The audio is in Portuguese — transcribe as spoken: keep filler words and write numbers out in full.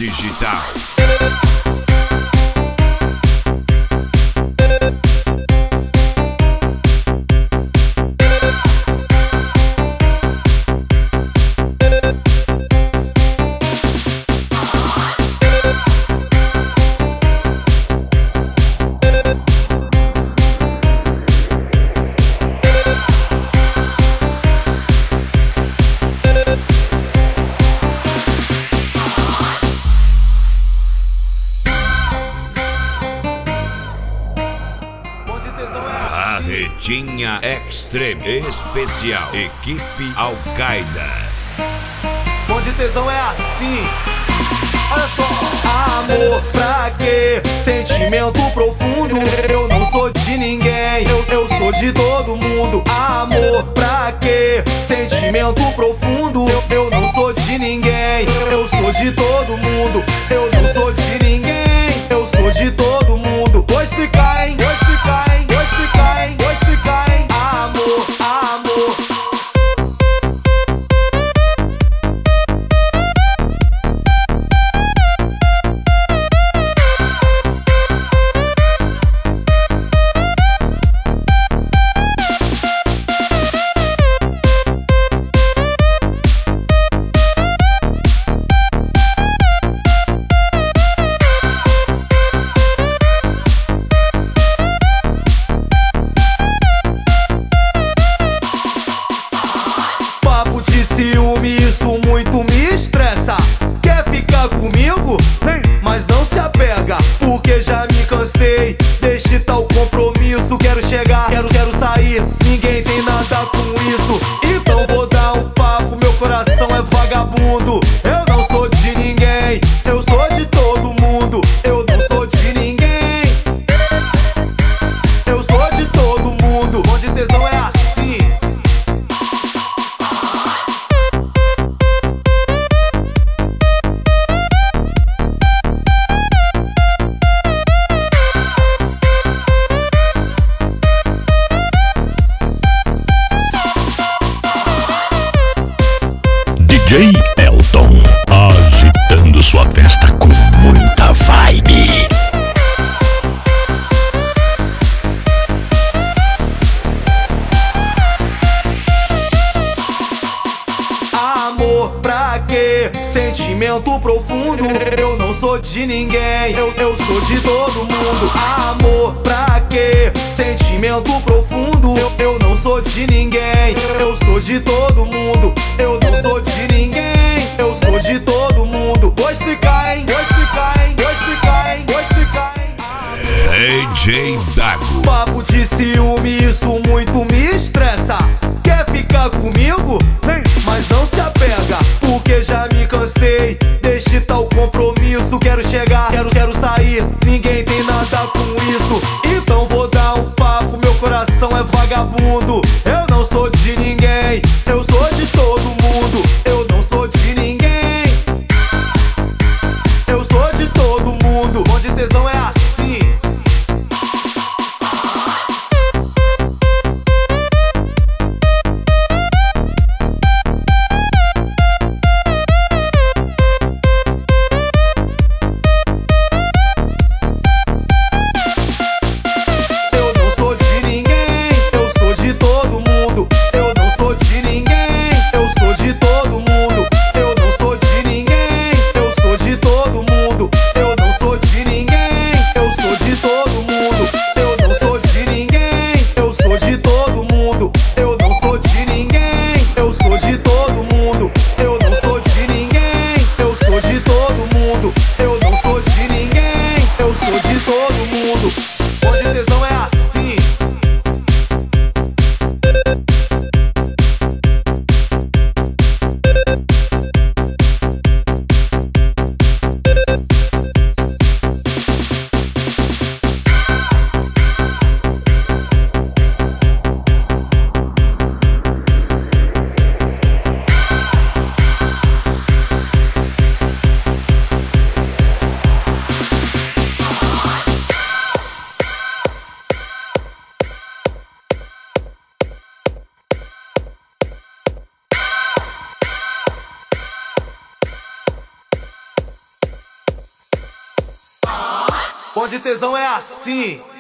digital. Carretinha Extreme Especial, equipe Al-Qaeda. Bom de tesão é assim. Olha só. Amor pra quê? Sentimento profundo. Eu não sou de ninguém, eu, eu sou de todo mundo. Amor pra quê? Sentimento profundo. Eu, eu não sou de ninguém, eu sou de todo mundo. Eu não sou de ninguém, eu sou de todo mundo. Vou explicar, hein? Vou explicar, hein? Vou explicar, hein? Vou explicar, hein? Amor, amor. Ciúme, isso muito me estressa. Quer ficar comigo? Mas não se apega, porque já me cansei. Deixe tal compromisso. Quero chegar, quero, quero sair. Ninguém tem nada com isso. Então vou dar um papo. Meu coração é vagabundo. Eu não sou de ninguém, eu sou de todo mundo. Eu não sou de ninguém, eu sou de todo mundo. Onde tesão é assim. D J Elton, agitando sua festa com muita vibe. Amor pra quê? Sentimento profundo. Eu não sou de ninguém, eu, eu sou de todo mundo. Amor pra quê? Sentimento profundo. Eu, eu não sou de ninguém, eu sou de todo mundo. Eu não sou de ninguém, eu sou de todo mundo. Vou explicar, hein? Vou explicar, hein? Vou explicar, hein? Vou explicar, hein? D J Dago. Papo de ciúme, isso muito me estressa. Quer ficar comigo? Mas não se apega, porque já me cansei. Deixe tal compromisso. Quero chegar, quero, quero sair. Ninguém tem nada com isso. Então vou dar um papo. Meu coração é vagabundo. Eu não sou de ninguém, eu sou de todo mundo. Eu não sou de ninguém, eu sou de todo mundo. Onde tesão é assim. Bom de tesão é assim.